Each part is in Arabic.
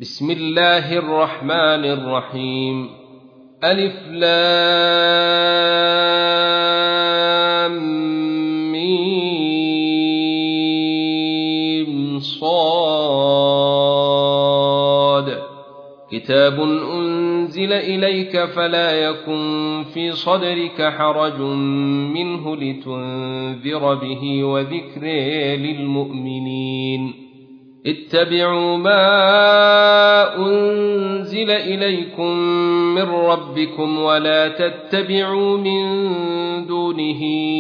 بسم الله الرحمن الرحيم. ألف لام ميم صاد. كتاب أنزل إليك فلا يكن في صدرك حرج منه لتنذر به وذكر للمؤمنين. اتبعوا ما أنزل إليكم من ربكم ولا تتبعوا من دونه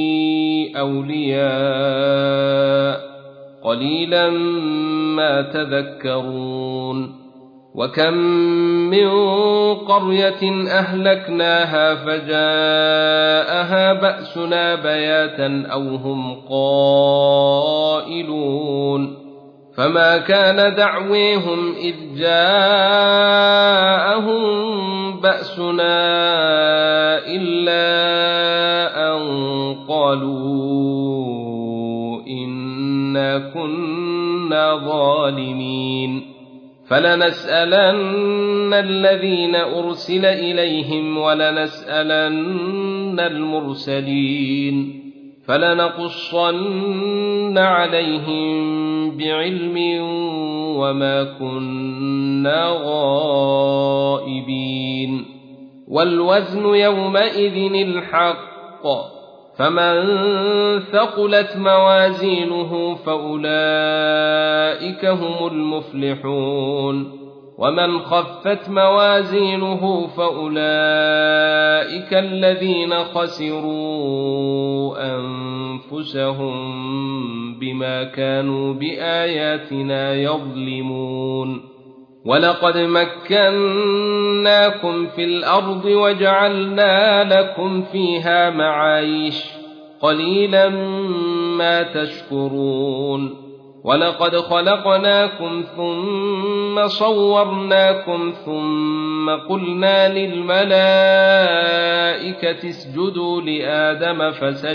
أولياء قليلا ما تذكرون. وكم من قرية أهلكناها فجاءها بأسنا بياتا أو هم قائلون. فما كان دعويهم إذ جاءهم بأسنا إلا أن قالوا إنا كنا ظالمين. فلنسألن الذين أرسل إليهم ولنسألن المرسلين فلنقصن عليهم بعلم وما كنا غائبين. والوزن يومئذ الحق فمن ثقلت موازينه فأولئك هم المفلحون ومن خفت موازينه فأولئك الذين خسروا أنفسهم بما كانوا بآياتنا يظلمون. ولقد مكناكم في الأرض وجعلنا لكم فيها معايش قليلا ما تشكرون. ولقد خلقناكم ثم صورناكم ثم قلنا للملائكة اسجدوا لآدم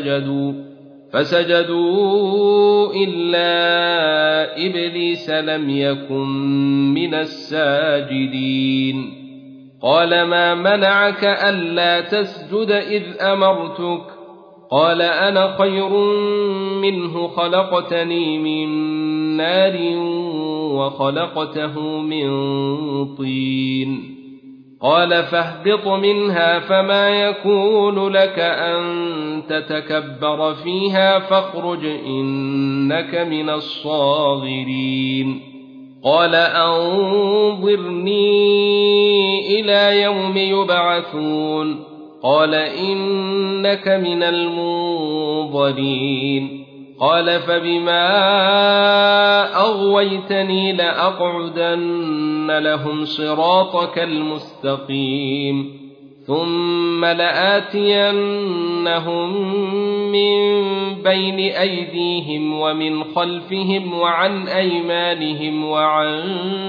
فسجدوا إلا إبليس لم يكن من الساجدين. قال ما منعك ألا تسجد إذ أمرتك؟ قال أنا خير منه خلقتني من نار وخلقته من طين. قال فاهبط منها فما يكون لك أن تتكبر فيها فاخرج إنك من الصاغرين. قال أنظرني إلى يوم يبعثون. قال إنك من المنظرين. قال فبما أغويتني لأقعدن لهم صراطك المستقيم ثم لآتينهم من بين أيديهم ومن خلفهم وعن أيمانهم وعن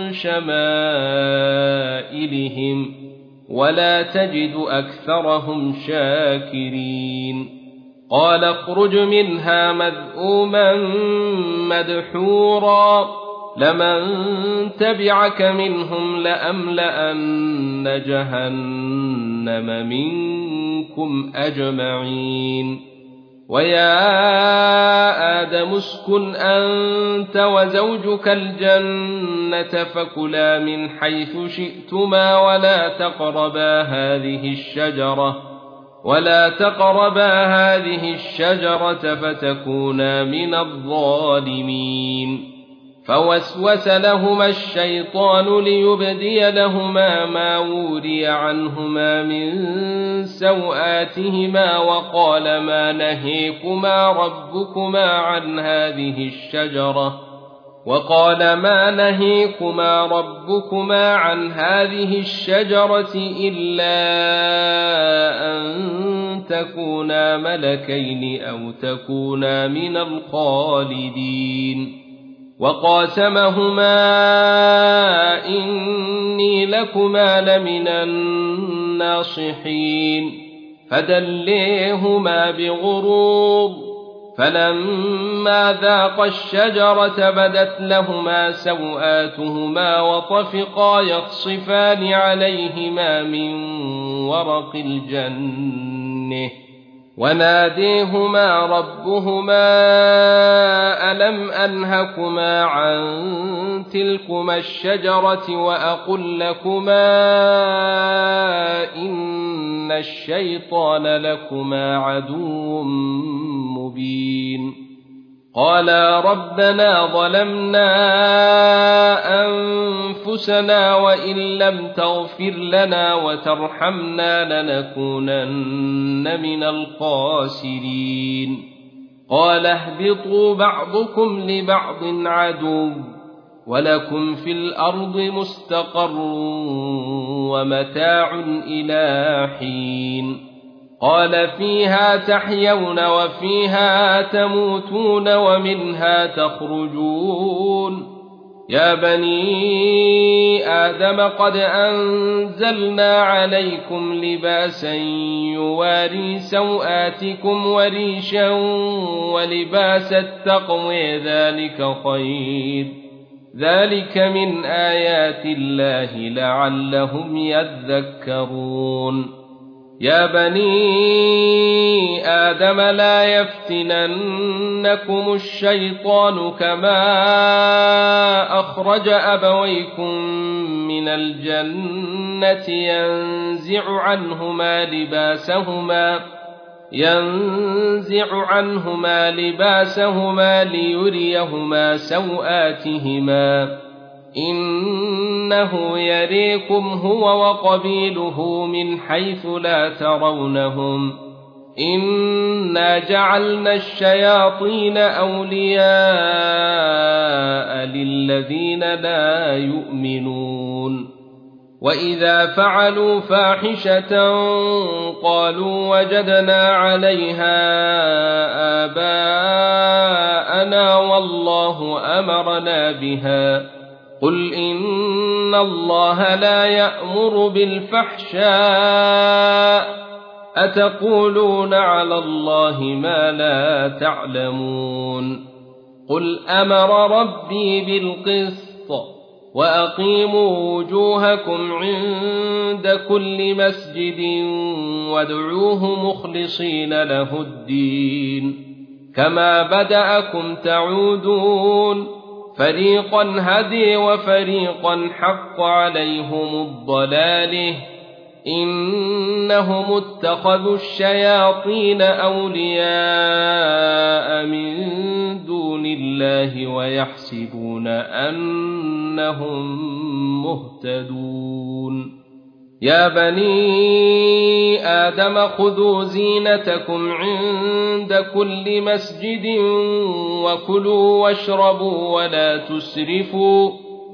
شمائلهم ولا تجد أكثرهم شاكرين. قال اخرج منها مذءوما مدحورا لمن تبعك منهم لأملأن جهنم منكم أجمعين. ويا آدم اسكن أنت وزوجك الجنة فكلا من حيث شئتما ولا تقربا هذه الشجرة فتكونا من الظالمين. فوسوس لهما الشيطان ليبدي لهما ما وري عنهما من سوآتهما وقال ما نهيكما ربكما عن هذه الشجرة إلا أن تكونا ملكين أو تكونا من الخالدين. وقاسمهما إني لكما لمن الناصحين فدليهما بغرور فلما ذاقا الشجرة بدت لهما سوآتهما وطفقا يخصفان عليهما من ورق الجنة وناديهما ربهما ألم أنهكما عن تلكما الشجرة وأقل لكما إن الشيطان لكما عدو مبين قالا ربنا ظلمنا أنفسنا وإن لم تغفر لنا وترحمنا لنكونن من الخاسرين قال اهبطوا بعضكم لبعض عدو ولكم في الأرض مستقر ومتاع إلى حين قال فيها تحيون وفيها تموتون ومنها تخرجون يا بني آدم قد أنزلنا عليكم لباسا يواري سوآتكم وريشا ولباس التقوى ذلك خير ذلك من آيات الله لعلهم يذكرون يا بني آدم لا يفتننكم الشيطان كما أخرج أبويكم من الجنة ينزع عنهما لباسهما ليريهما سوآتهما إنه يريكم هو وقبيله من حيث لا ترونهم إنا جعلنا الشياطين أولياء للذين لا يؤمنون وإذا فعلوا فاحشة قالوا وجدنا عليها آباءنا والله أمرنا بها قل إن الله لا يأمر بالفحشاء أتقولون على الله ما لا تعلمون قل أمر ربي بالقسط وأقيموا وجوهكم عند كل مسجد وادعوه مخلصين له الدين كما بدأكم تعودون فريقا هدي وفريقا حق عليهم الضلاله إنهم اتخذوا الشياطين أولياء من دون الله ويحسبون أنهم مهتدون يا بني آدم خذوا زينتكم عند كل مسجد وكلوا واشربوا ولا تسرفوا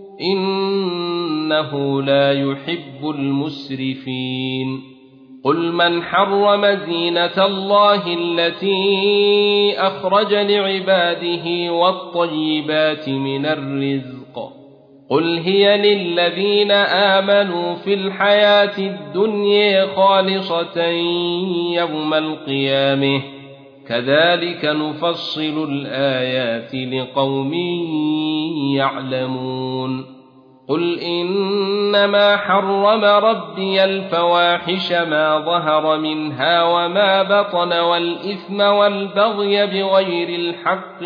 إنه لا يحب المسرفين قل من حرم زينة الله التي أخرج لعباده والطيبات من الرزق قل هي للذين آمنوا في الحياة الدنيا خالصة يوم القيامة كذلك نفصل الآيات لقوم يعلمون قل إنما حرم ربي الفواحش ما ظهر منها وما بطن والإثم والبغي بغير الحق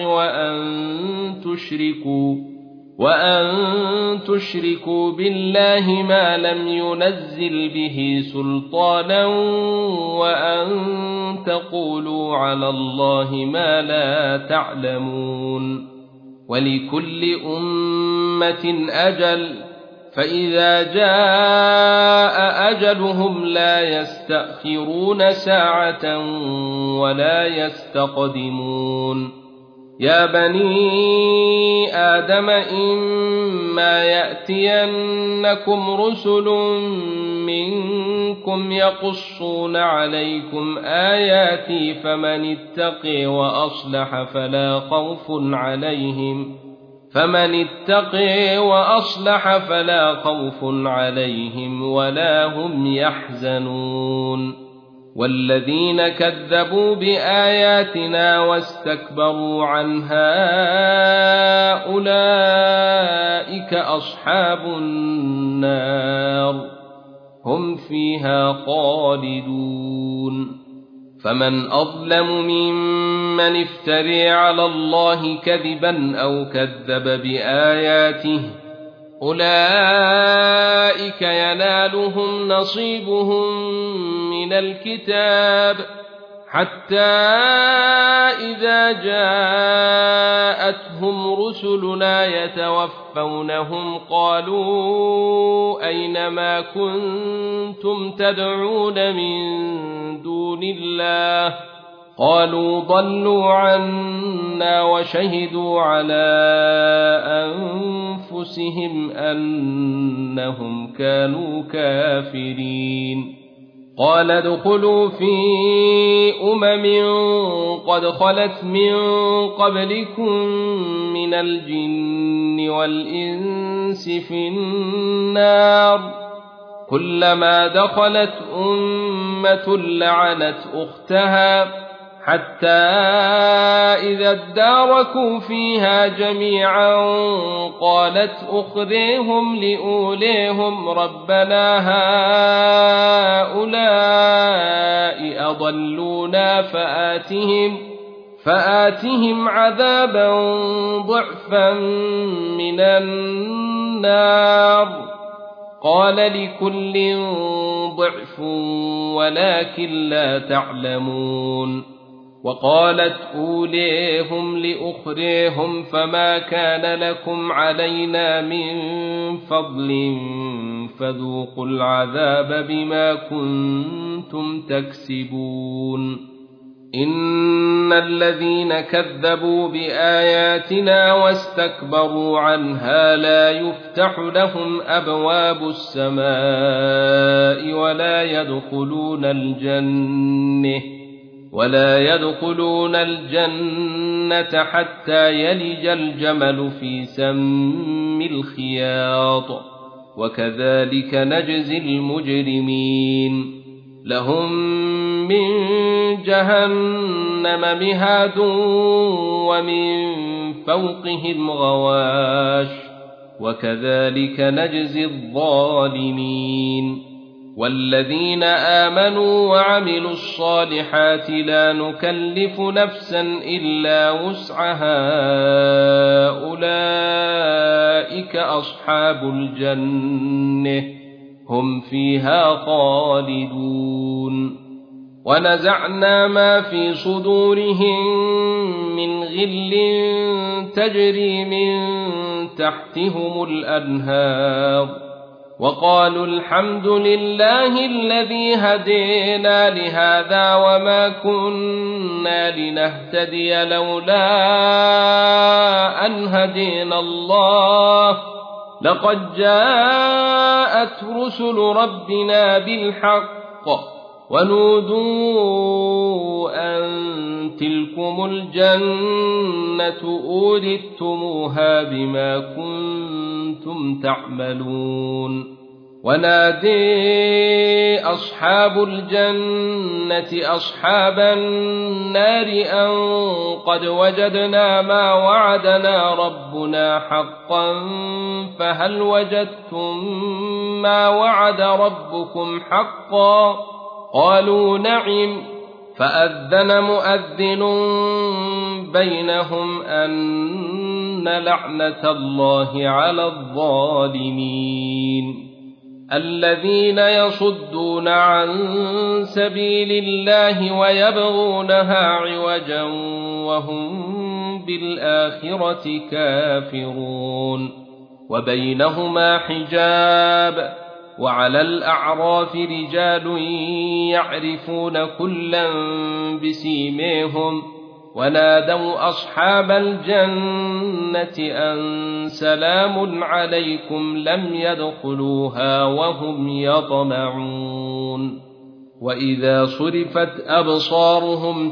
وأن تشركوا بالله ما لم ينزل به سلطانا وأن تقولوا على الله ما لا تعلمون ولكل أمة أجل فإذا جاء أجلهم لا يستأخرون ساعة ولا يستقدمون يا بني آدم إما يأتينكم رسل منكم يقصون عليكم آياتي فمن اتقي وأصلح فلا خوف عليهم ولا هم يحزنون والذين كذبوا بآياتنا واستكبروا عنها أولئك أصحاب النار هم فيها خالدون فمن أظلم ممن افترى على الله كذبا أو كذب بآياته أولئك ينالهم نصيبهم من الكتاب حتى إذا جاءتهم رسلنا يتوفونهم قالوا أين ما كنتم تدعون من دون الله قالوا ضلوا عنا وشهدوا على أنفسهم أنهم كانوا كافرين قال ادخلوا في قد خلت من قبلكم من الجن والإنس في النار كلما دخلت أمة لعنت أختها حتى إذا اداركوا فيها جميعا قالت أخريهم لأوليهم ربنا هؤلاء أضلونا فآتهم عذابا ضعفا من النار قال لكل ضعف ولكن لا تعلمون وقالت أوليهم لأخريهم فما كان لكم علينا من فضل فذوقوا العذاب بما كنتم تكسبون إن الذين كذبوا بآياتنا واستكبروا عنها لا يفتح لهم أبواب السماء ولا يدخلون الجنة حتى يلج الجمل في سم الخياط وكذلك نجزي المجرمين لهم من جهنم مهاد ومن فوقهم غواش وكذلك نجزي الظالمين والذين آمنوا وعملوا الصالحات لا نكلف نفسا إلا وسعها أولئك أصحاب الجنة هم فيها خالدون ونزعنا ما في صدورهم من غل تجري من تحتهم الأنهار وقالوا الحمد لله الذي هدينا لهذا وما كنا لنهتدي لولا أن هدينا الله لقد جاءت رسل ربنا بالحق ونودوا أن تلكم الجنة أورثتموها بما كنتم تعملون ونادي أصحاب الجنة أصحاب النار أن قد وجدنا ما وعدنا ربنا حقا فهل وجدتم ما وعد ربكم حقا قالوا نعم فأذن مؤذن بينهم أن لعنة الله على الظالمين الذين يصدون عن سبيل الله ويبغونها عوجا وهم بالآخرة كافرون وبينهما حجاب وعلى الأعراف رجال يعرفون كلا بسيميهم ونادوا أصحاب الجنة أن سلام عليكم لم يدخلوها وهم يطمعون وإذا صرفت أبصارهم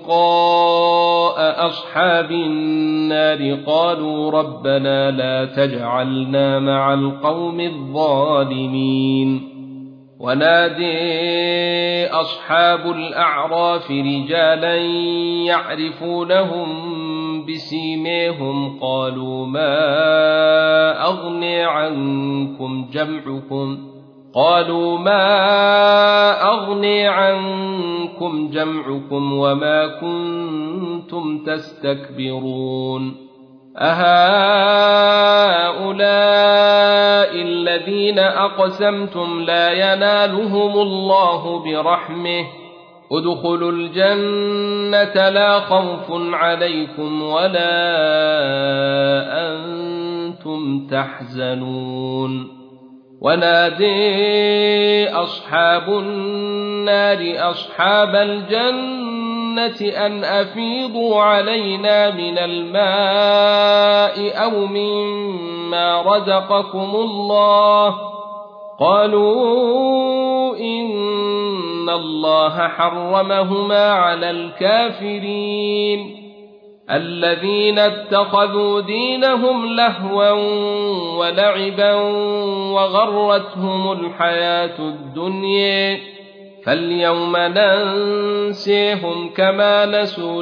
تلقاء أصحاب النار قالوا ربنا لا تجعلنا مع القوم الظالمين ونادي أصحاب الأعراف رجالا يعرفونهم بسيماهم قالوا ما أغني عنكم جمعكم وما كنتم تستكبرون أهؤلاء الذين أقسمتم لا ينالهم الله برحمه ادخلوا الجنة لا خوف عليكم ولا أنتم تحزنون ونادي أصحاب النار أصحاب الجنة أن أفيضوا علينا من الماء أو مما رزقكم الله قالوا إن الله حرمهما على الكافرين الذين اتخذوا دينهم لهوا ولعبا وغرتهم الحياة الدنيا فاليوم ننسيهم كما نسوا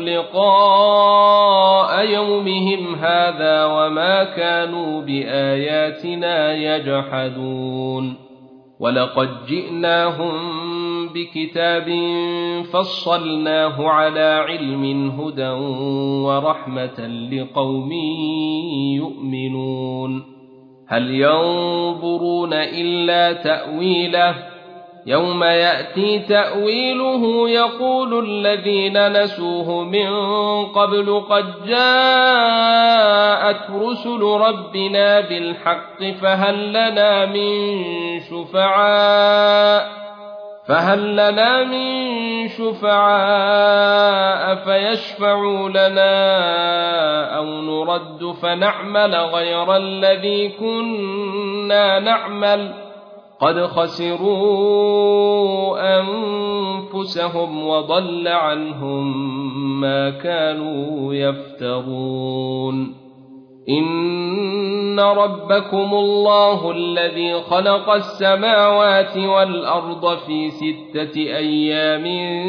لقاء يومهم هذا وما كانوا بآياتنا يجحدون ولقد جئناهم بكتاب فصلناه على علم هدى ورحمة لقوم يؤمنون هل ينظرون إلا تأويله يوم يأتي تأويله يقول الذين نسوه من قبل قد جاءت رسل ربنا بالحق فهل لنا من شفعاء فيشفعوا لنا أو نرد فنعمل غير الذي كنا نعمل قد خسروا أنفسهم وضل عنهم ما كانوا يفترون إن ربكم الله الذي خلق السماوات والأرض في 6 أيام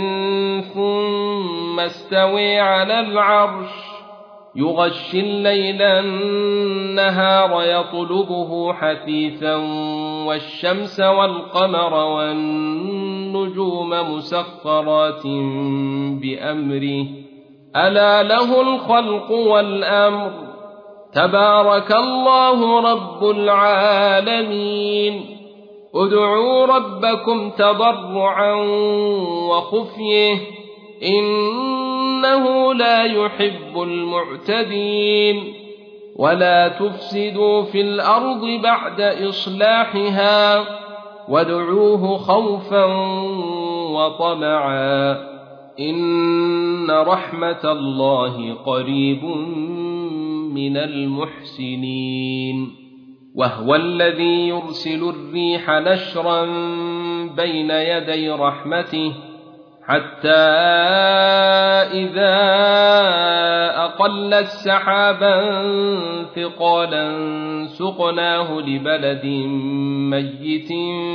ثم استوى على العرش يغشي الليل النهار يطلبه حثيثا والشمس والقمر والنجوم مسخرات بأمره ألا له الخلق والأمر تبارك الله رب العالمين ادعوا ربكم تضرعا وخفيه إنه لا يحب المعتدين ولا تفسدوا في الأرض بعد إصلاحها وادعوه خوفا وطمعا إن رحمة الله قريب من المحسنين وهو الذي يرسل الريح نشرا بين يدي رحمته حتى إذا أقلت سحابا ثقالا سقناه لبلد ميت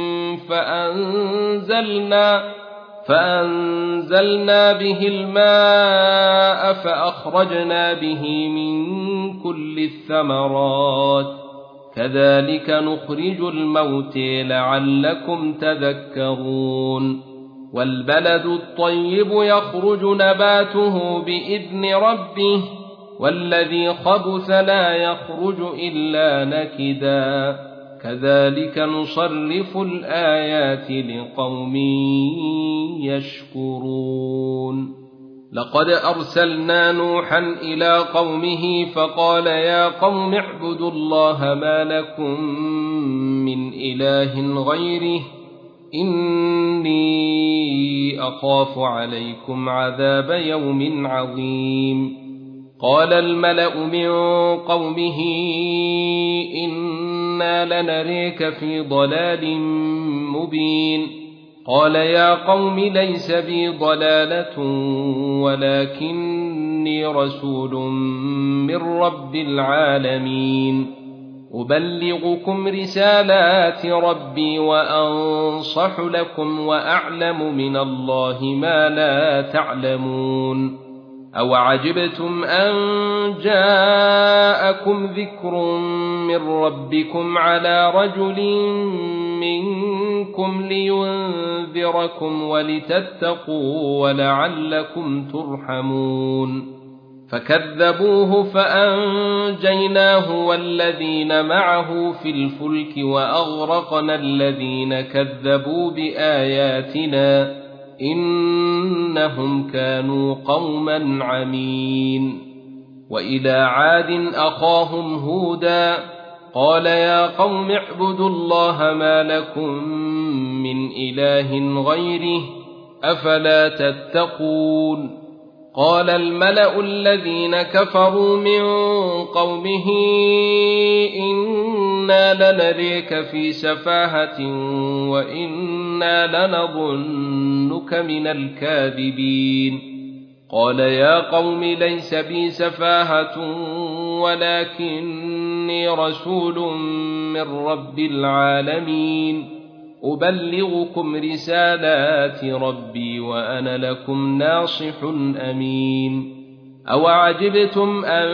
فأنزلنا به الماء فأخرجنا به من كل الثمرات كذلك نخرج الموتى لعلكم تذكرون والبلد الطيب يخرج نباته بإذن ربه والذي خبث لا يخرج إلا نكدا كذلك نصرف الآيات لقوم يشكرون لقد أرسلنا نوحا إلى قومه فقال يا قوم اعبدوا الله ما لكم من إله غيره إني أخاف عليكم عذاب يوم عظيم قال الملأ من قومه إنا لنريك في ضلال مبين قال يا قوم ليس بي ضلالة ولكني رسول من رب العالمين أبلغكم رسالات ربي وأنصح لكم وأعلم من الله ما لا تعلمون أو عجبتم أن جاءكم ذكر من ربكم على رجل منكم لينذركم ولتتقوا ولعلكم ترحمون فكذبوه فأنجيناه والذين معه في الفلك وأغرقنا الذين كذبوا بآياتنا إنهم كانوا قوما عمين وإلى عاد أخاهم هودا قال يا قوم اعبدوا الله ما لكم من إله غيره أفلا تتقون قال الملأ الذين كفروا من قومه إنا لنريك في سفاهة وإنا لنظنك من الكاذبين قال يا قوم ليس بي سفاهة ولكني رسول من رب العالمين أبلغكم رسالات ربي وأنا لكم ناصح أمين أو عجبتم أن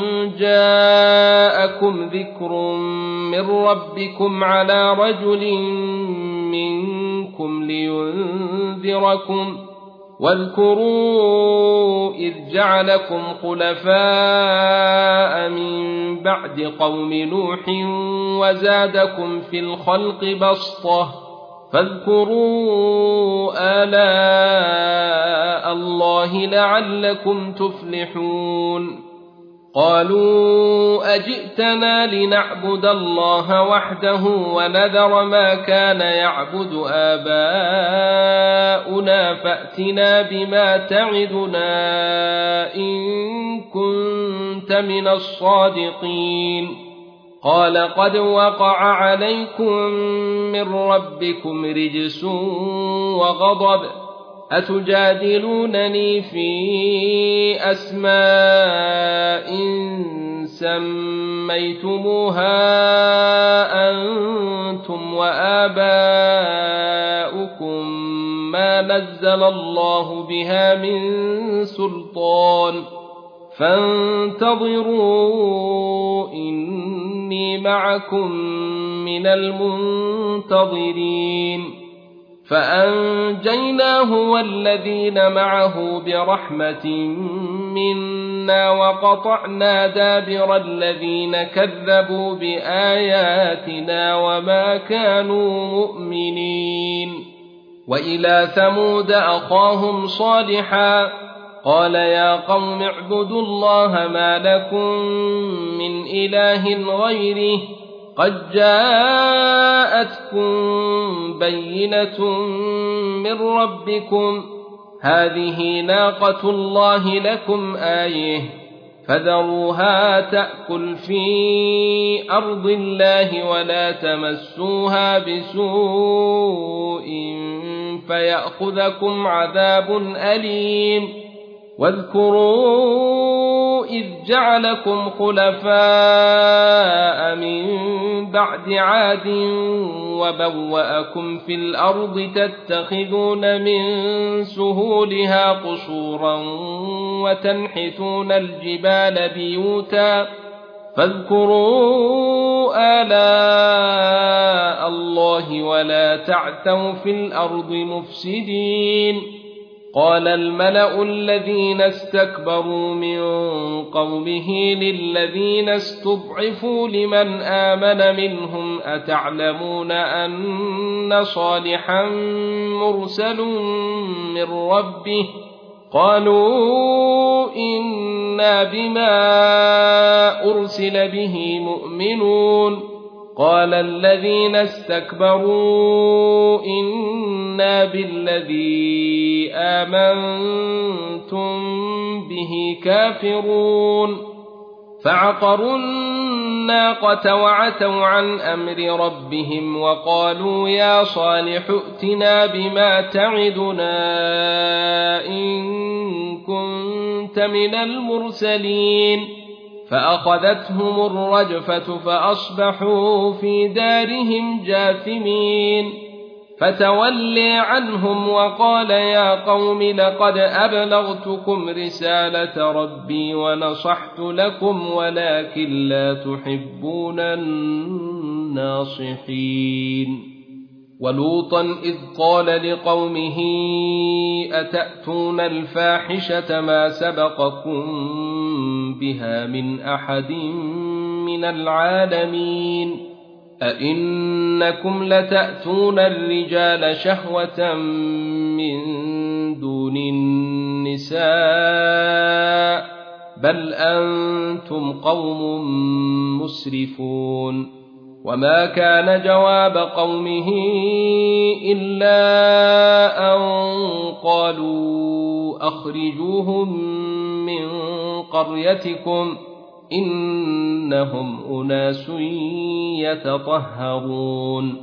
جاءكم ذكر من ربكم على رجل منكم لينذركم واذكروا إذ جعلكم خلفاء من بعد قوم نوح وزادكم في الخلق بسطة فاذكروا آلاء الله لعلكم تفلحون قالوا أجئتنا لنعبد الله وحده ونذر ما كان يعبد آباؤنا فأتنا بما تعدنا إن كنت من الصادقين قال قد وقع عليكم من ربكم رجس وغضب أتجادلونني في أسماء سميتموها أنتم وآباؤكم ما نزل الله بها من سلطان فانتظروا إني معكم من المنتظرين فأنجيناه والذين معه برحمة منا وقطعنا دابر الذين كذبوا بآياتنا وما كانوا مؤمنين وإلى ثمود أخاهم صالحا قال يا قوم اعبدوا الله ما لكم من إله غيره قد جاءتكم بينة من ربكم هذه ناقة الله لكم آية فذروها تأكل في أرض الله ولا تمسوها بسوء فيأخذكم عذاب أليم واذكروا إذ جعلكم خلفاء من بعد عاد وبوأكم في الأرض تتخذون من سهولها قصورا وتنحتون الجبال بيوتا فاذكروا آلاء الله ولا تعثوا في الأرض مفسدين قال الملأ الذين استكبروا من قومه للذين استضعفوا لمن آمن منهم أتعلمون أن صالحا مرسل من ربه قالوا إنا بما أرسل به مؤمنون قال الذين استكبروا إنا بالذي آمنتم به كافرون فعقروا الناقة وعتوا عن أمر ربهم وقالوا يا صالح ائتنا بما تعدنا إن كنت من المرسلين فأخذتهم الرجفة فأصبحوا في دارهم جاثمين فتولي عنهم وقال يا قوم لقد أبلغتكم رسالة ربي ونصحت لكم ولكن لا تحبون الناصحين. ولوطا إذ قال لقومه أتأتون الفاحشة ما سبقكم بها من أحد من العالمين أئنكم لتأتون الرجال شهوة من دون النساء بل أنتم قوم مسرفون. وما كان جواب قومه إلا أن قالوا أخرجوهم من قريتكم إنهم أناس يتطهرون.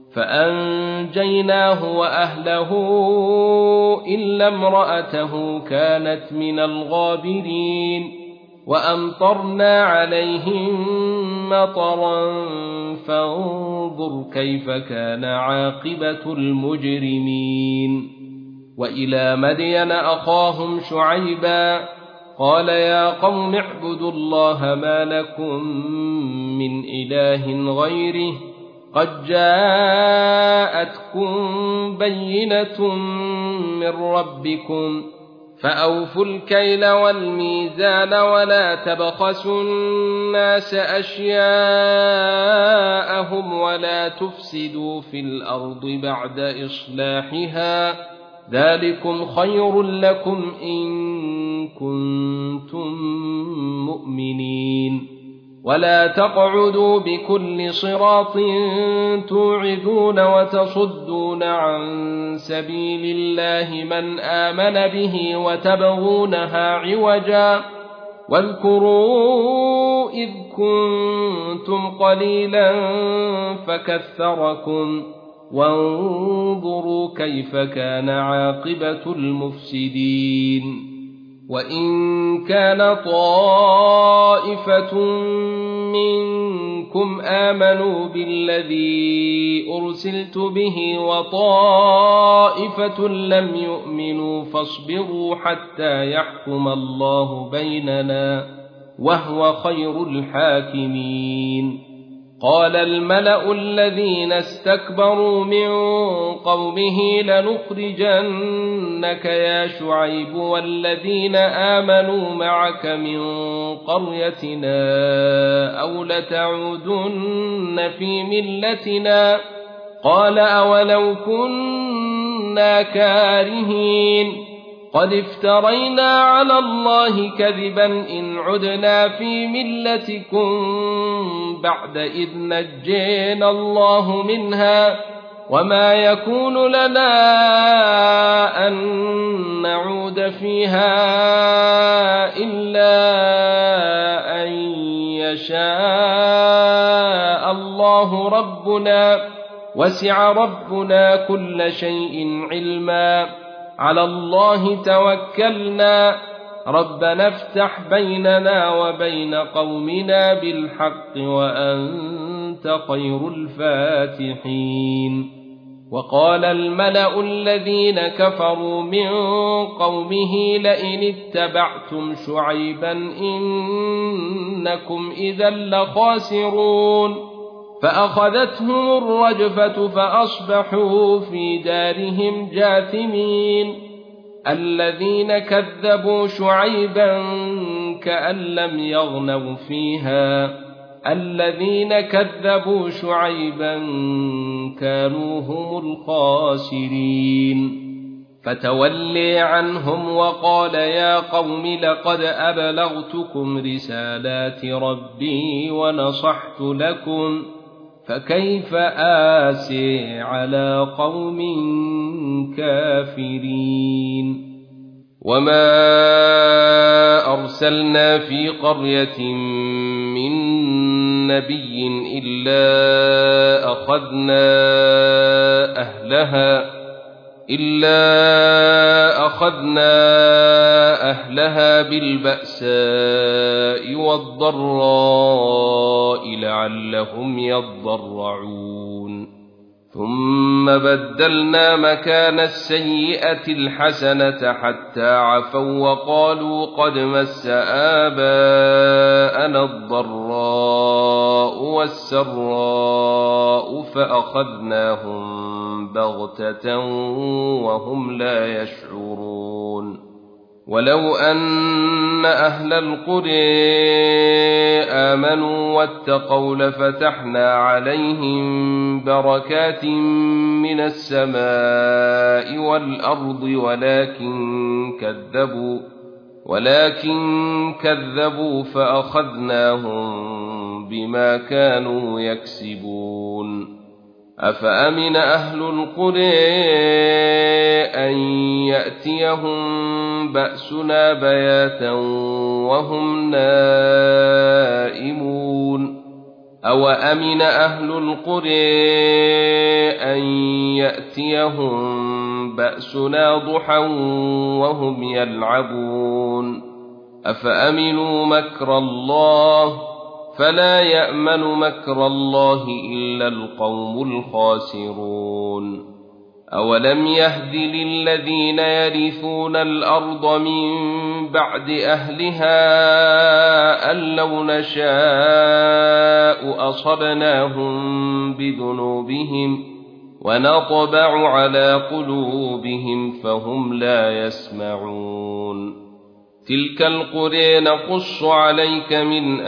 فأنجيناه وأهله إلا امرأته كانت من الغابرين وأمطرنا عليهم مطرا فانظر كيف كان عاقبة المجرمين. وإلى مدين أخاهم شعيبا قال يا قوم اعبدوا الله ما لكم من إله غيره قد جاءتكم بينة من ربكم فأوفوا الكيل والميزان ولا تبخسوا الناس أشياءهم ولا تفسدوا في الأرض بعد إصلاحها ذلكم خير لكم إن كنتم مؤمنين. ولا تقعدوا بكل صراط توعدون وتصدون عن سبيل الله من آمن به وتبغونها عوجا واذكروا إذ كنتم قليلا فكثركم وانظروا كيف كان عاقبة المفسدين. وإن كان طائفة منكم آمنوا بالذي أرسلت به وطائفة لم يؤمنوا فاصبروا حتى يحكم الله بيننا وهو خير الحاكمين. قال الملأ الذين استكبروا من قومه لنخرجنك يا شعيب والذين آمنوا معك من قريتنا أو لتعودن في ملتنا قال أولو كنا كارهين قد افترينا على الله كذبا إن عدنا في ملتكم بعد إذ نجينا الله منها وما يكون لنا أن نعود فيها إلا أن يشاء الله ربنا وسع ربنا كل شيء علما على الله توكلنا ربنا افتح بيننا وبين قومنا بالحق وأنت خير الفاتحين. وقال الملأ الذين كفروا من قومه لئن اتبعتم شعيبا إنكم إذا لخاسرون. فأخذتهم الرجفة فأصبحوا في دارهم جاثمين. الذين كذبوا شعيبا كأن لم يغنوا فيها الذين كذبوا شعيبا كانوا هم الخاسرين. فتولي عنهم وقال يا قوم لقد أبلغتكم رسالات ربي ونصحت لكم فكيف آسي على قوم كافرين. وما أرسلنا في قرية من نبي إلا أخذنا إلا أخذنا أهلها بالبأساء والضراء لعلهم يضرعون ثم بدلنا مكان السيئة الحسنة حتى عفوا وقالوا قد مس آباءنا الضراء والسراء فأخذناهم بغتة وهم لا يشعرون ولو أن أهل القرى آمنوا واتقوا لفتحنا عليهم بركات من السماء والأرض ولكن كذبوا فأخذناهم بما كانوا يكسبون أفأمن أهل القرى أن يأتيهم بأسنا بياتا وهم نائمون أوأمن أهل القرى أن يأتيهم بأسنا ضحى وهم يلعبون أفأمنوا مكر الله فلا يأمن مكر الله إلا القوم الخاسرون أولم يهد للذين يرثون الأرض من بعد أهلها أن لو نشاء أصبناهم بذنوبهم ونطبع على قلوبهم فهم لا يسمعون تلك القرى نقص عليك من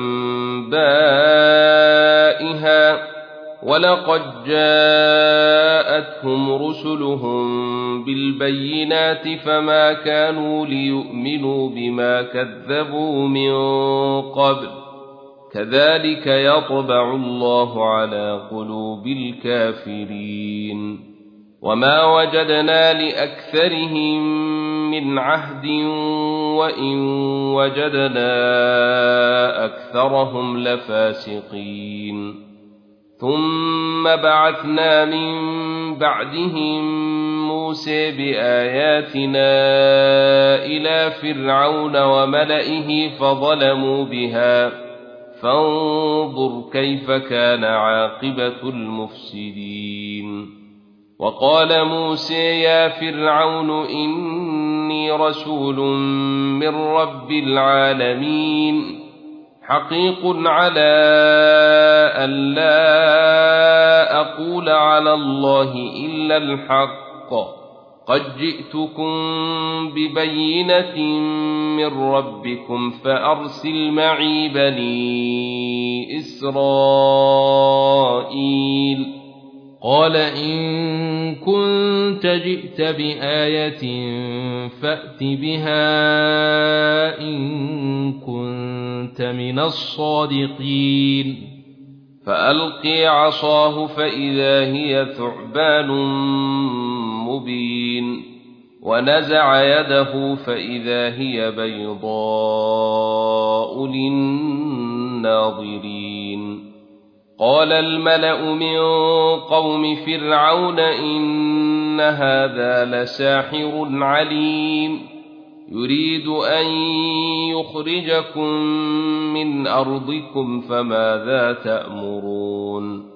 أنبائها ولقد جاءتهم رسلهم بالبينات فما كانوا ليؤمنوا بما كذبوا من قبل كذلك يطبع الله على قلوب الكافرين وما وجدنا لأكثرهم من عهد وإن وجدنا أكثرهم لفاسقين ثم بعثنا من بعدهم موسى بآياتنا إلى فرعون وملئه فظلموا بها فانظر كيف كان عاقبة المفسدين وقال موسى يا فرعون إني رسول من رب العالمين حقيق على أن لا أقول على الله إلا الحق قد جئتكم ببينة من ربكم فأرسل معي بني إسرائيل قال إن كنت جئت بآية فأت بها إن كنت من الصادقين فألقي عصاه فإذا هي ثعبان مبين ونزع يده فإذا هي بيضاء للناظرين قال الملأ من قوم فرعون إن هذا لساحر عليم يريد أن يخرجكم من أرضكم فماذا تأمرون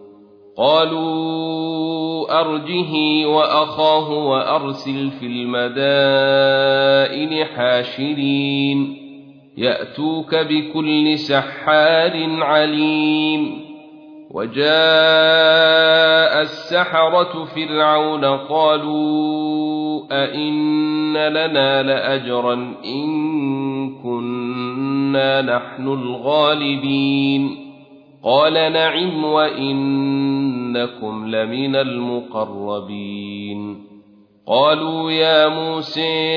قالوا أرجه وأخاه وأرسل في المدائن حاشرين يأتوك بكل سحار عليم وجاء السحرة فرعون قالوا أئن لنا لأجرا إن كنا نحن الغالبين قال نعم وإنكم لمن المقربين قالوا يا موسى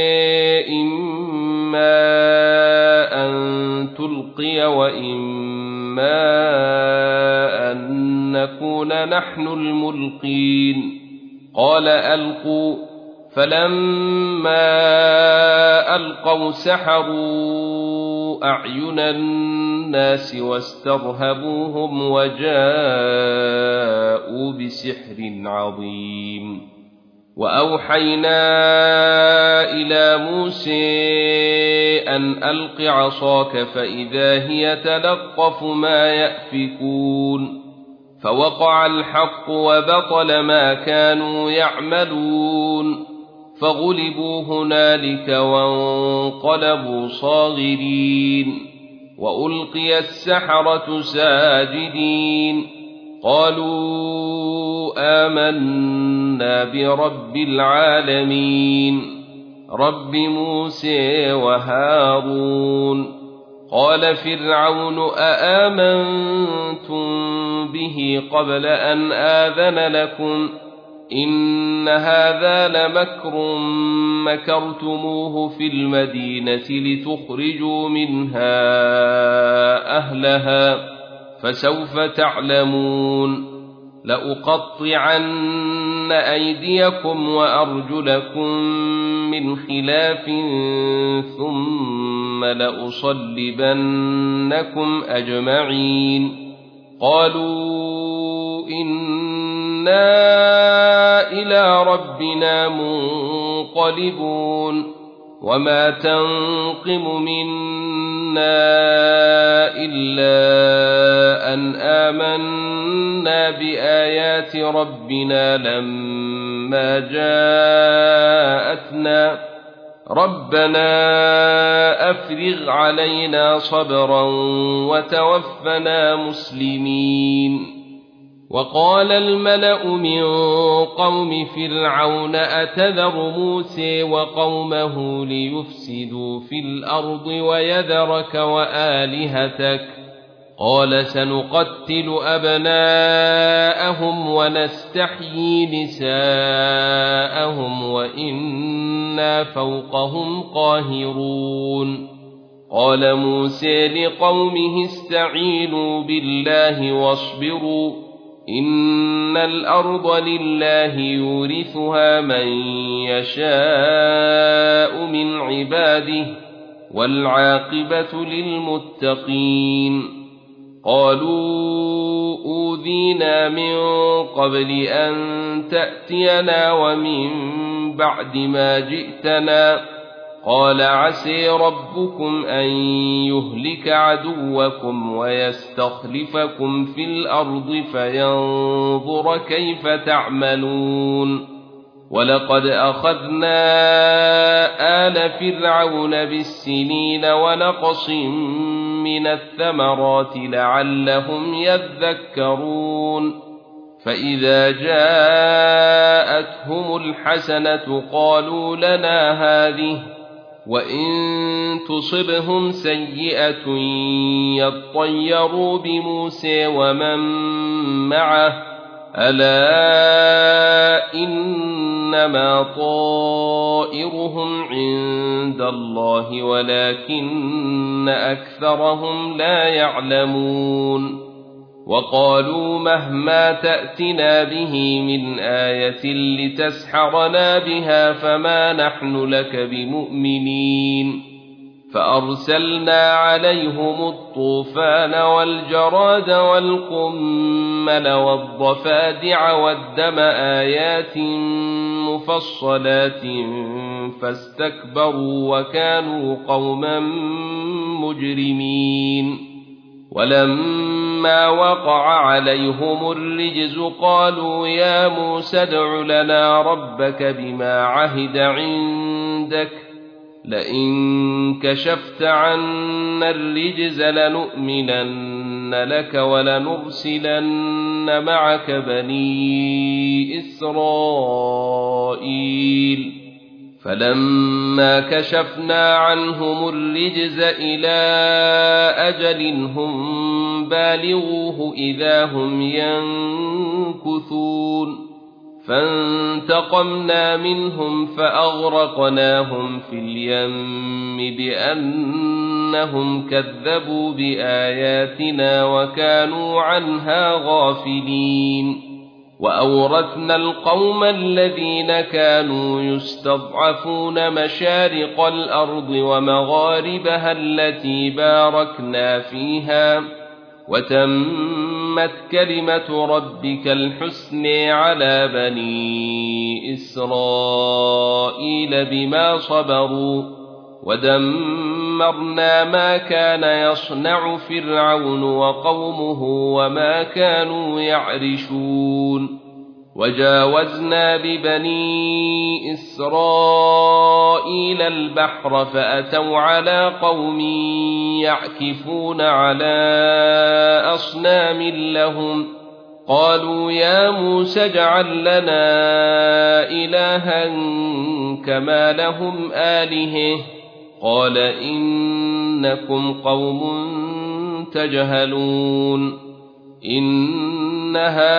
إما أن تلقي وإما أن نكون نحن الملقين قال ألقوا فلما ألقوا سحروا أعين الناس واسترهبوهم وجاءوا بسحر عظيم وأوحينا إلى موسى أن ألق عصاك فإذا هي تلقف ما يأفكون فوقع الحق وبطل ما كانوا يعملون فغلبوا هنالك وانقلبوا صاغرين وألقي السحرة ساجدين قالوا آمنا برب العالمين رب موسى وهارون قال فرعون أآمنتم به قبل أن آذن لكم إن هذا لمكر مكرتموه في المدينة لتخرجوا منها أهلها فسوف تعلمون لأقطعن أيديكم وأرجلكم من خلاف ثم لأصلبنكم أجمعين قالوا إنا إلى ربنا منقلبون وما تنقم منا إلا أن آمنا بآيات ربنا لما جاءتنا ربنا أفرغ علينا صبرا وتوفنا مسلمين وقال الملأ من قوم فرعون أتذر موسى وقومه ليفسدوا في الأرض ويذرك وآلهتك قال سنقتل أبناءهم ونستحيي نساءهم وإنا فوقهم قاهرون قال موسى لقومه استعينوا بالله واصبروا إن الأرض لله يورثها من يشاء من عباده والعاقبة للمتقين قالوا أوذينا من قبل أن تأتينا ومن بعد ما جئتنا قال عسى ربكم أن يهلك عدوكم ويستخلفكم في الأرض فينظر كيف تعملون ولقد أخذنا آل فرعون بالسنين ونقص من الثمرات لعلهم يذكرون فإذا جاءتهم الحسنة قالوا لنا هذه وإن تصبهم سيئة يطيروا بموسى ومن معه ألا إنما طائرهم عند الله ولكن أكثرهم لا يعلمون وقالوا مهما تأتنا به من آية لتسحرنا بها فما نحن لك بمؤمنين فأرسلنا عليهم الطوفان والجراد والقمل والضفادع والدم آيات مفصلات فاستكبروا وكانوا قوما مجرمين ولما وقع عليهم الرجز قالوا يا موسى ادع لنا ربك بما عهد عندك لئن كشفت عنا الرجز لنؤمنن لك ولنرسلن معك بني إسرائيل فلما كشفنا عنهم الرجز إلى أجل هم بالغوه إذا هم ينكثون فانتقمنا منهم فأغرقناهم في اليم بأنهم كذبوا بآياتنا وكانوا عنها غافلين وأورثنا القوم الذين كانوا يستضعفون مشارق الأرض ومغاربها التي باركنا فيها وتمت وتمت كلمة ربك الحسنى على بني إسرائيل بما صبروا ودمرنا ما كان يصنع فرعون وقومه وما كانوا يعرشون وجاوزنا ببني إسرائيل البحر فأتوا على قوم يعكفون على أصنام لهم قالوا يا موسى اجعل لنا إلها كما لهم آلهة قال إنكم قوم تجهلون إن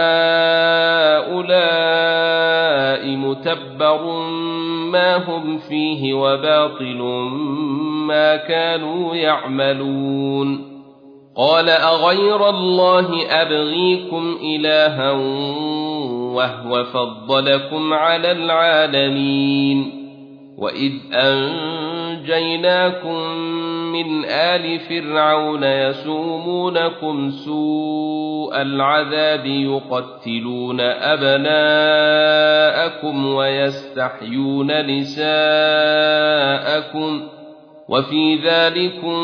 هؤلاء متبر ما هم فيه وباطل ما كانوا يعملون قال أغير الله أبغيكم إلها وهو فضلكم على العالمين وإذ أنجيناكم من آل فرعون يسومونكم سوء العذاب يقتلون أبناءكم ويستحيون نساءكم وفي ذلكم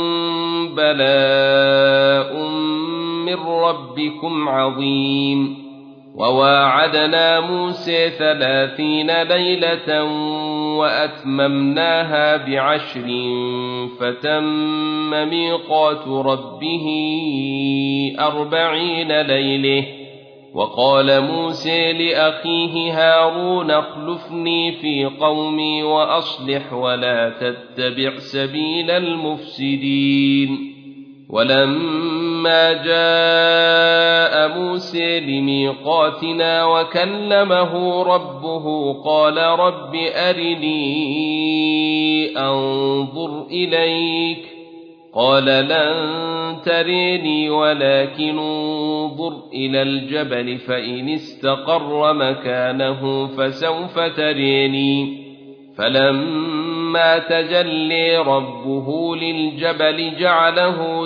بلاء من ربكم عظيم وواعدنا موسى 30 ليلة وأتممناها ب10 فتم ميقات ربه 40 ليلة وقال موسى لأخيه هارون اخلفني في قومي وأصلح ولا تتبع سبيل المفسدين ولما جاء موسى لميقاتنا وكلمه ربه قال رب أرني أنظر إليك قال لن تريني ولكن انظر إلى الجبل فإن استقر مكانه فسوف تريني فلما تجلي ربه للجبل جعله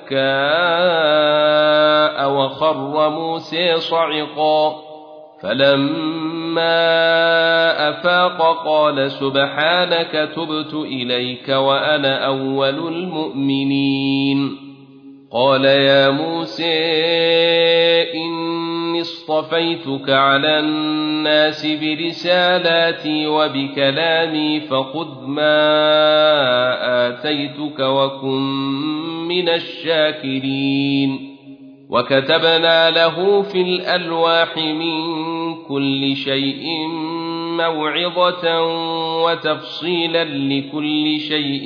دكاء وخر موسى صعقا فلما أفاق قال سبحانك تبت إليك وأنا أول المؤمنين قال يا موسى إني اصطفيتك على الناس برسالاتي وبكلامي فخذ ما آتيتك وكن من الشاكرين وكتبنا له في الألواح من كل شيء موعظة وتفصيلا لكل شيء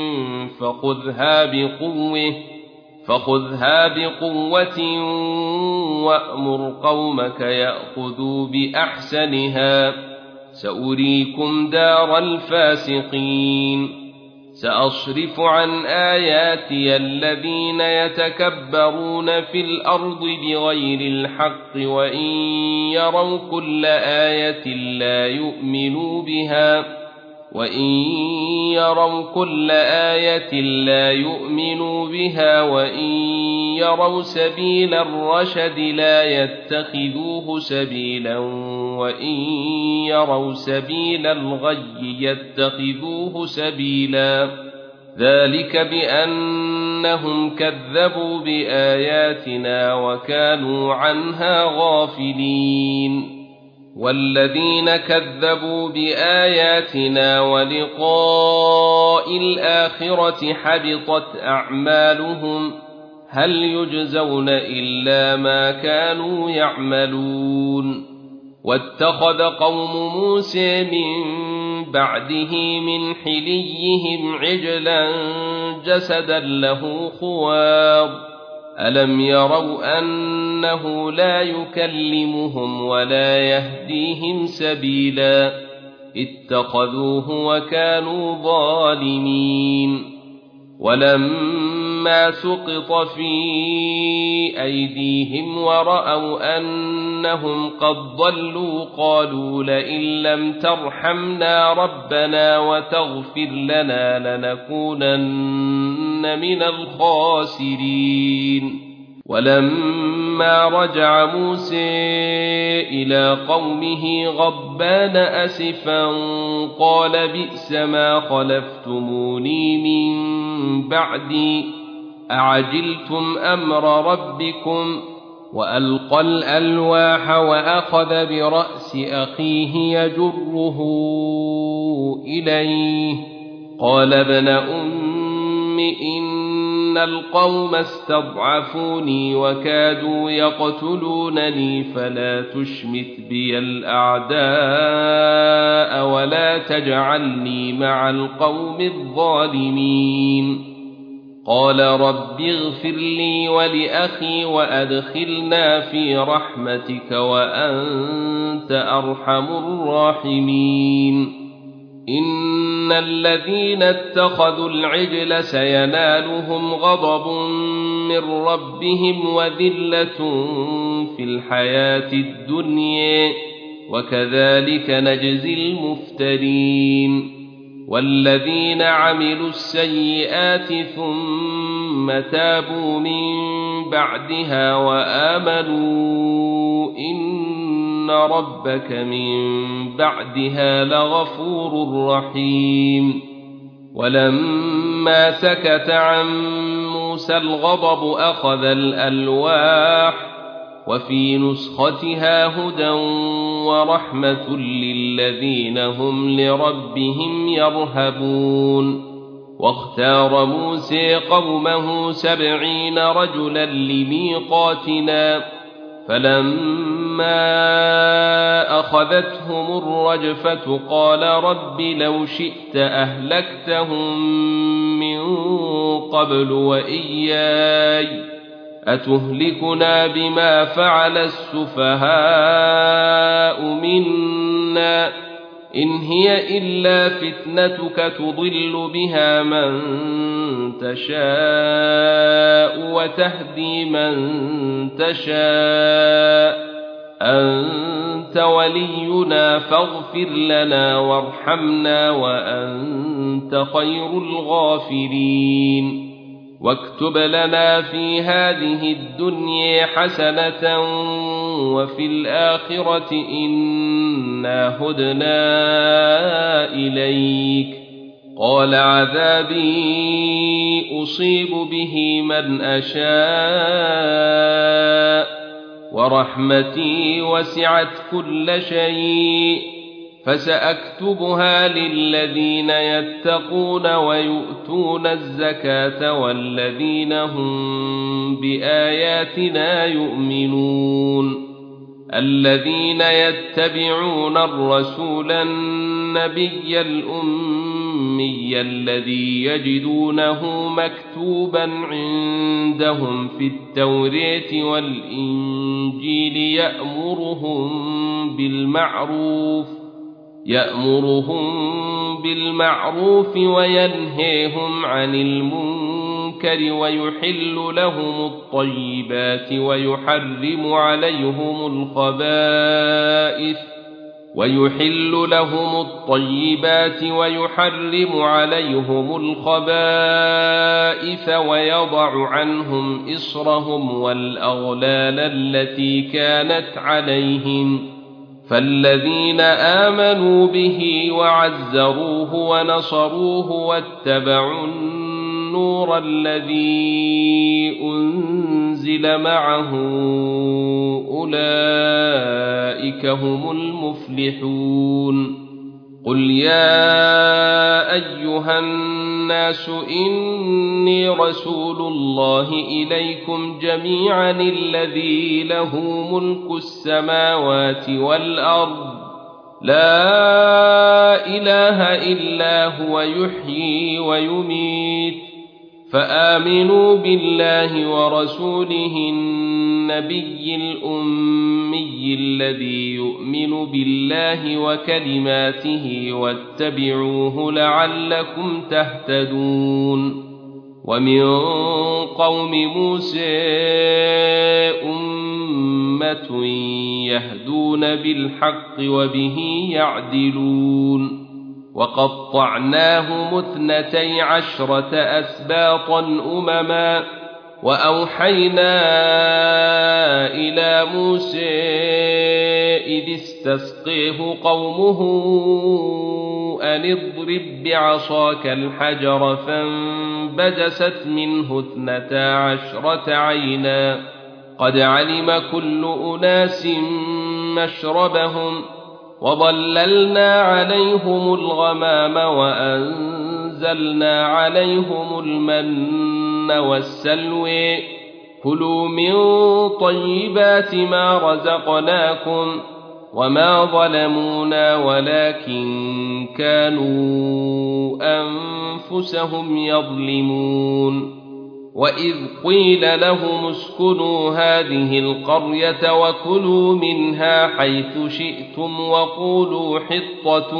فخذها بقوة وأمر قومك يأخذوا بأحسنها سأريكم دار الفاسقين سأصرف عن آياتي الذين يتكبرون في الأرض بغير الحق وإن يروا كل آية لا يؤمنوا بها وإن يروا سبيل الرشد لا يتخذوه سبيلا وإن يروا سبيل الغي يتخذوه سبيلا ذلك بأنهم كذبوا بآياتنا وكانوا عنها غافلين والذين كذبوا بآياتنا ولقاء الآخرة حبطت أعمالهم هل يجزون إلا ما كانوا يعملون واتخذ قوم موسى من بعده من حليهم عجلا جسدا له خوار ألم يروا أنه لا يكلمهم ولا يهديهم سبيلا اتخذوه وكانوا ظالمين ولما سقط في أيديهم ورأوا أنهم قد ضلوا قالوا لئن لم ترحمنا ربنا وتغفر لنا لنكونن من الخاسرين ولما رجع موسى إلى قومه غضبان أسفا قال بئس ما خلفتموني من بعدي أعجلتم أمر ربكم وألقى الألواح وأخذ برأس أخيه يجره إليه قال ابن أم إن القوم استضعفوني وكادوا يقتلونني فلا تشمت بي الأعداء ولا تجعلني مع القوم الظالمين قال رب اغفر لي ولأخي وأدخلنا في رحمتك وأنت أرحم الراحمين إن الذين اتخذوا العجل سينالهم غضب من ربهم وذلة في الحياة الدنيا وكذلك نجزي المفترين والذين عملوا السيئات ثم تابوا من بعدها وآمنوا إن ربك من بعدها لغفور رحيم ولما سكت عن موسى الغضب أخذ الألواح وفي نسختها هدى ورحمة للذين هم لربهم يرهبون واختار موسى قومه 70 رجلا لميقاتنا فلما أخذتهم الرجفة قال رب لو شئت أهلكتهم من قبل وإياي أتهلكنا بما فعل السفهاء منا إن هي إلا فتنتك تضل بها من تشاء وتهدي من تشاء أنت ولينا فاغفر لنا وارحمنا وأنت خير الغافرين واكتب لنا في هذه الدنيا حسنة وفي الآخرة إنا هدنا إليك قال عذابي أصيب به من أشاء ورحمتي وسعت كل شيء فسأكتبها للذين يتقون ويؤتون الزكاة والذين هم بآياتنا يؤمنون الذين يتبعون الرسول النبي الأمي الذي يجدونه مكتوبا عندهم في التوراة والإنجيل يأمرهم بالمعروف وينهيهم عن المنكر ويحل لهم الطيبات ويحرم عليهم الخبائث ويضع عنهم إصرهم والأغلال التي كانت عليهم فالذين آمنوا به وعزروه ونصروه واتبعوا النور الذي أنزل معه أولئك هم المفلحون قل يا أيها الناس إني رسول الله إليكم جميعا الذي له ملك السماوات والأرض لا إله إلا هو يحيي ويميت فآمنوا بالله ورسوله النبي الأمي الذي يؤمن بالله وكلماته واتبعوه لعلكم تهتدون ومن قوم موسى أمة يهدون بالحق وبه يعدلون وقطعناهم 12 أسباطا أمما وأوحينا إلى موسى إذ استسقيه قومه أن اضرب بعصاك الحجر فانبجست منه 12 عينا قد علم كل أناس مشربهم وظللنا عليهم الغمام وأنزلنا عليهم المن والسلوى كلوا من طيبات ما رزقناكم وما ظلمونا ولكن كانوا أنفسهم يظلمون وإذ قيل لهم اسكنوا هذه القرية وكلوا منها حيث شئتم وقولوا حطة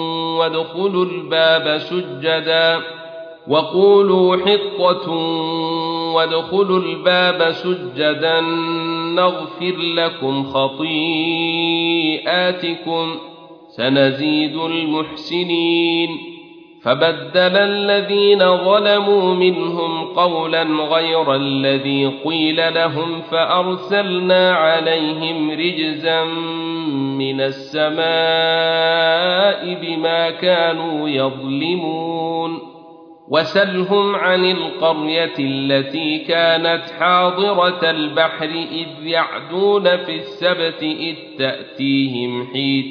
وادخلوا الباب سجدا نغفر لكم خطيئاتكم سنزيد المحسنين فبدل الذين ظلموا منهم قولا غير الذي قيل لهم فأرسلنا عليهم رجزا من السماء بما كانوا يظلمون وسلهم عن القرية التي كانت حاضرة البحر إذ يعدون في السبت إذ تأتيهم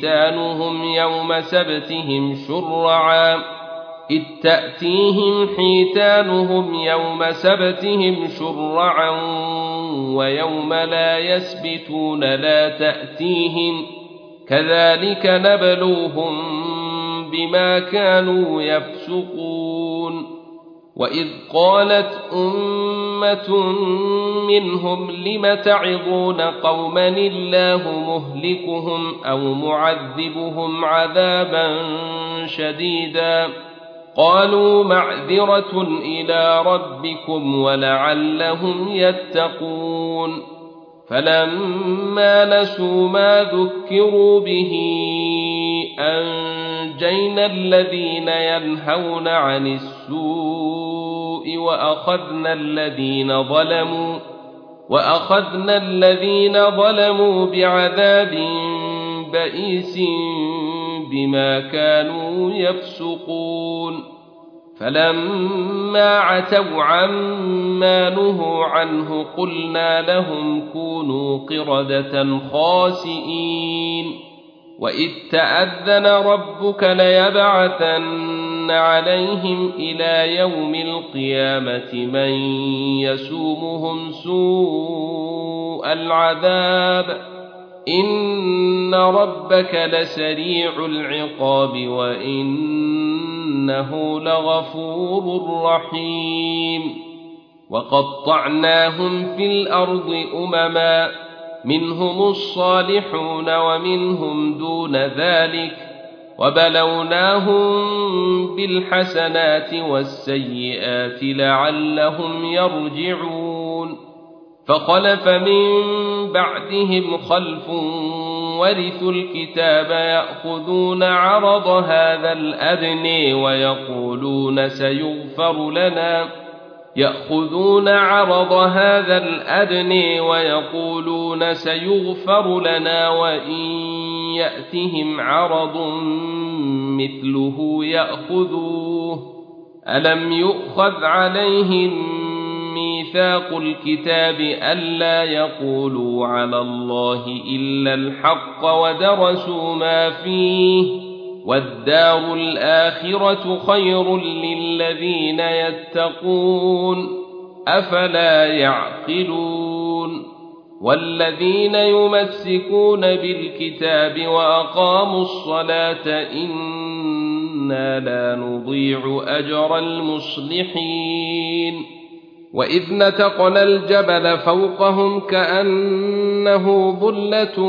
حيتانهم يوم سبتهم شرعا ويوم لا يسبتون لا تأتيهم كذلك نبلوهم بما كانوا يفسقون وإذ قالت أمة منهم لم تعظون قوما الله مهلكهم أو معذبهم عذابا شديدا قالوا معذرة إلى ربكم ولعلهم يتقون فلما نسوا ما ذكروا به أنجينا الذين ينهون عن السوء وأخذنا الذين ظلموا بعذاب بئيس بما كانوا يفسقون فلما عتوا عما نهوا عنه قلنا لهم كونوا قردة خاسئين وإذ تأذن ربك ليبعثن عليهم إلى يوم القيامة من يسومهم سوء العذاب إن ربك لسريع العقاب وإنه لغفور رحيم وقطعناهم في الأرض أمما منهم الصالحون ومنهم دون ذلك وبلوناهم بالحسنات والسيئات لعلهم يرجعون فخلف من بعدهم خلف ورثوا الكتاب يأخذون عرض هذا الأدنى ويقولون سيغفر لنا وإن يأتهم عرض مثله يأخذوه ألم يؤخذ عليهم ميثاق الكتاب ألا يقولوا على الله إلا الحق ودرسوا ما فيه والدار الآخرة خير للذين يتقون أفلا يعقلون والذين يمسكون بالكتاب وأقاموا الصلاة إنا لا نضيع أجر المصلحين وإذ نتقنا الجبل فوقهم كأنه ظلة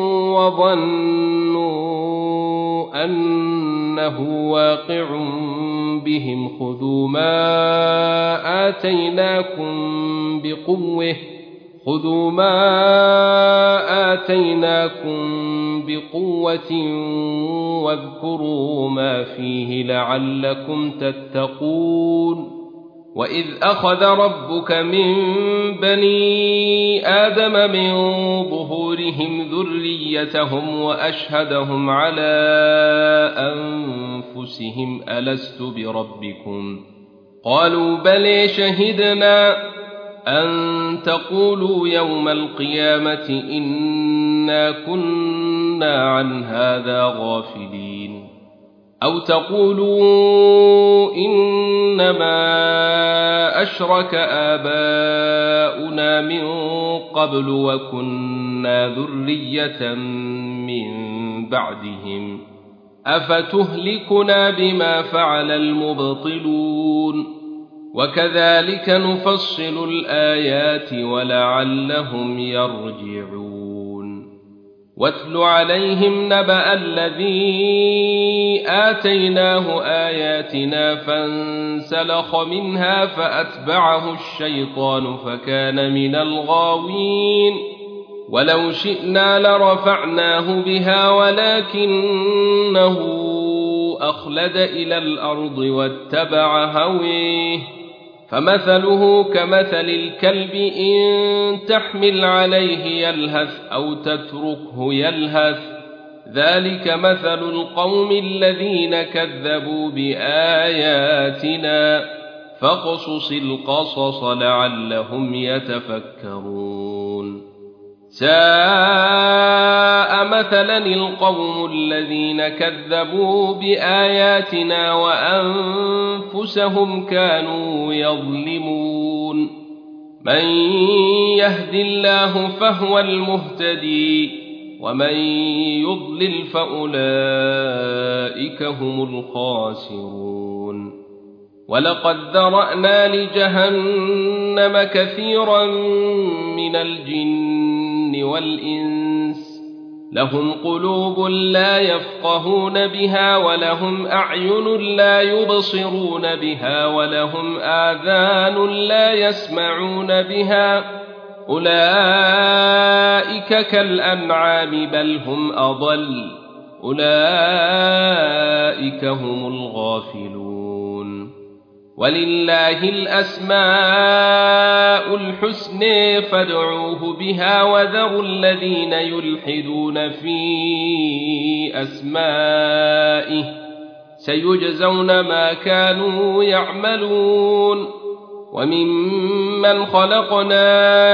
وظنوا أنه واقع بهم خذوا ما آتيناكم بقوة واذكروا ما فيه لعلكم تتقون وإذ أخذ ربك من بني آدم من ظهورهم ذريتهم وأشهدهم على أنفسهم ألست بربكم قالوا بلى شهدنا أن تقولوا يوم القيامة إنا كنا عن هذا غافلين أو تقولوا إنما أشرك آباؤنا من قبل وكنا ذرية من بعدهم أفتهلكنا بما فعل المبطلون وكذلك نفصل الآيات ولعلهم يرجعون واتل عليهم نبأ الذي آتيناه آياتنا فانسلخ منها فأتبعه الشيطان فكان من الغاوين ولو شئنا لرفعناه بها ولكنه أخلد إلى الأرض واتبع هويه فمثله كمثل الكلب إن تحمل عليه يلهث أو تتركه يلهث ذلك مثل القوم الذين كذبوا بآياتنا فاقصص القصص لعلهم يتفكرون ساء مثلا القوم الذين كذبوا بآياتنا وأنفسهم كانوا يظلمون من يهد الله فهو المهتدي ومن يضلل فأولئك هم الخاسرون ولقد ذرأنا لجهنم كثيرا من الجن والإنس لهم قلوب لا يفقهون بها ولهم أعين لا يبصرون بها ولهم آذان لا يسمعون بها أولئك كالأنعام بل هم أضل أولئك هم الغافلون ولله الأسماء الحسنى فادعوه بها وذروا الذين يلحدون في أسمائه سيجزون ما كانوا يعملون وممن خلقنا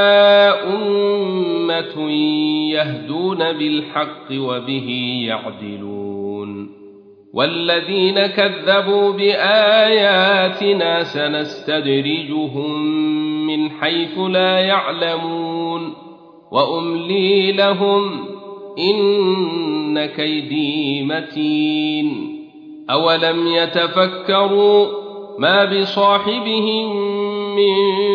أمة يهدون بالحق وبه يعدلون والذين كذبوا بآياتنا سنستدرجهم من حيث لا يعلمون وأملي لهم إن كيدي متين أولم يتفكروا ما بصاحبهم من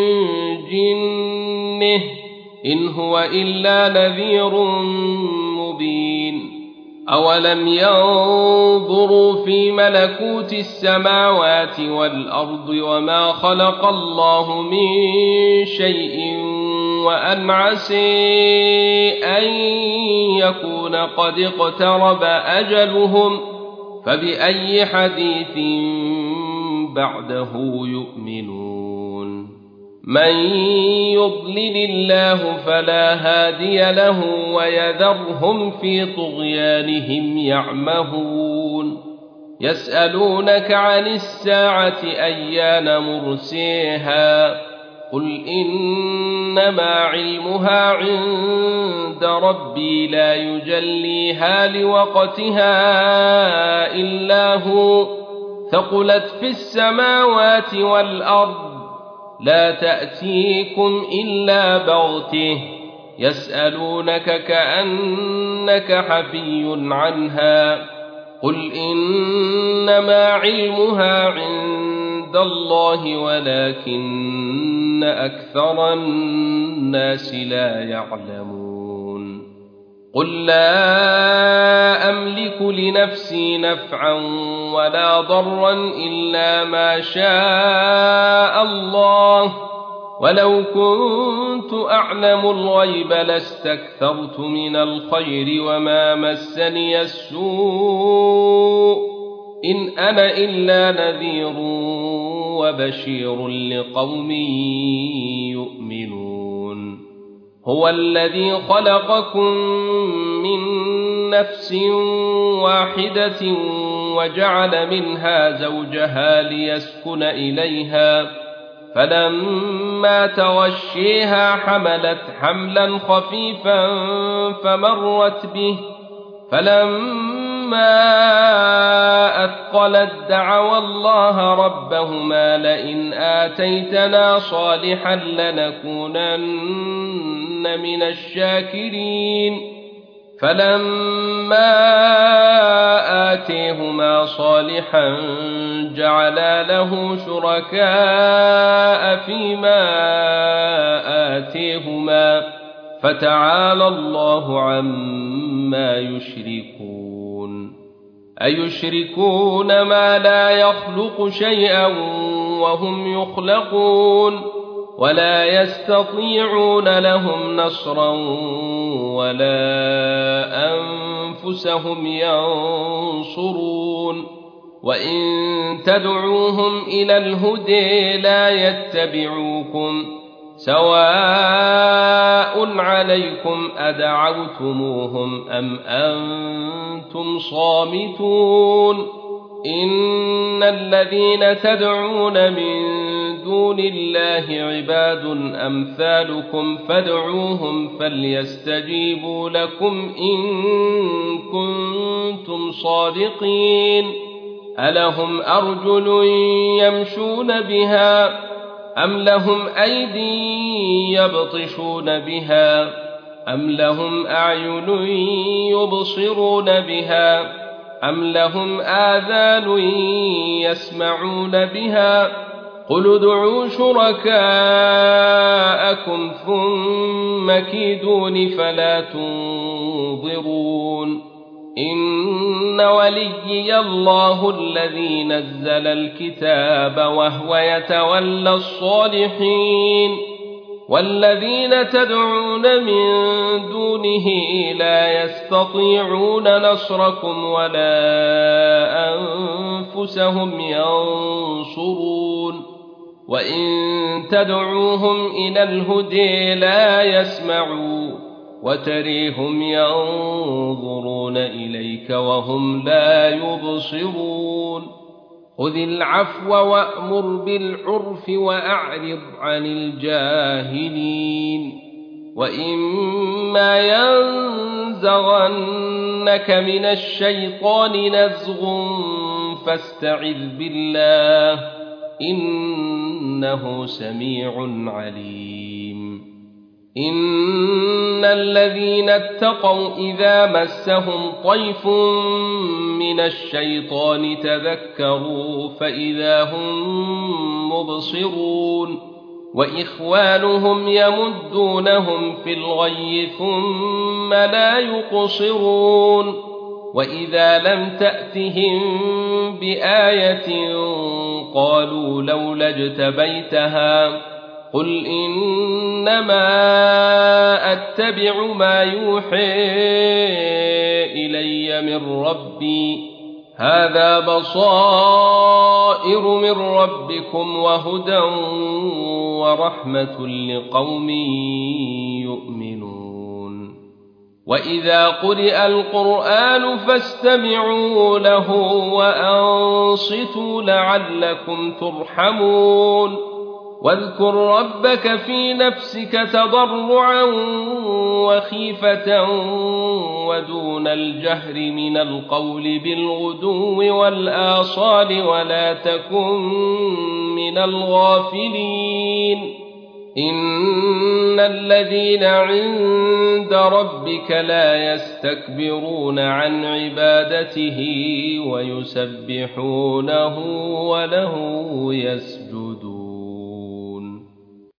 جنه إن هو إلا نذير مبين أولم ينظروا في ملكوت السماوات والأرض وما خلق الله من شيء وأن عسى أن يكون قد اقترب أجلهم فبأي حديث بعده يؤمنون من يضلل الله فلا هادي له ويذرهم في طغيانهم يعمهون يسألونك عن الساعة أيان مرسيها قل إنما علمها عند ربي لا يجليها لوقتها إلا هو ثقلت في السماوات والأرض لا تأتيكم إلا بغته يسألونك كأنك حفي عنها قل إنما علمها عند الله ولكن أكثر الناس لا يعلمون قل لا أملك لنفسي نفعا ولا ضرا إلا ما شاء الله ولو كنت أعلم الغيب لاستكثرت من الخير وما مسني السوء إن أنا إلا نذير وبشير لقوم يؤمنون. هو الذي خلقكم من نفس واحدة وجعل منها زوجها ليسكن إليها، فلما تغشيها حملت حملا خفيفا فمرت به، فلما أثقلت دعوا الله ربهما لئن آتيتنا صالحا لنكونن من الشاكرين. فلما آتيهما صالحا جعلا له شركاء فيما آتيهما، فتعالى الله عما يشركون. أيشركون ما لا يخلق شيئا وهم يخلقون، ولا يستطيعون لهم نصرا ولا أنفسهم ينصرون. وإن تدعوهم إلى الهدى لا يتبعوكم، سواء عليكم أدعوتموهم أم أنتم صامتون. إن الذين تدعون من دون الله عباد أمثالكم فادعوهم فليستجيبوا لكم إن كنتم صادقين. ألهم أرجل يمشون بها أم لهم أيدي يبطشون بها أم لهم أعين يبصرون بها أم لهم آذان يسمعون بها؟ قل ادعوا شركاءكم ثم كيدون فلا تنظرون. إن وليي الله الذي نزل الكتاب وهو يتولى الصالحين. والذين تدعون من دونه لا يستطيعون نصركم ولا أنفسهم ينصرون. وإن تدعوهم إلى الهدى لا يسمعوا، وتريهم ينظرون إليك وهم لا يبصرون. خذ العفو وأمر بالعرف وأعرض عن الجاهلين. وإما ينزغنك من الشيطان نزغ فاستعذ بالله إنه سميع عليم. إن الذين اتقوا إذا مسهم طيف من الشيطان تذكروا فإذا هم مبصرون. وإخوانهم يمدونهم في الغي ثم لا يقصرون. وإذا لم تأتهم بآية قالوا لولا اجتبيتها، قل إنما أتبع ما يوحى إلي من ربي، هذا بصائر من ربكم وهدى ورحمة لقوم يؤمنون. وإذا قرئ القرآن فاستمعوا له وأنصتوا لعلكم ترحمون. واذكر ربك في نفسك تضرعا وخيفة ودون الجهر من القول بالغدو والآصال ولا تكن من الغافلين. إن الذين عند ربك لا يستكبرون عن عبادته ويسبحونه وله يسجدون.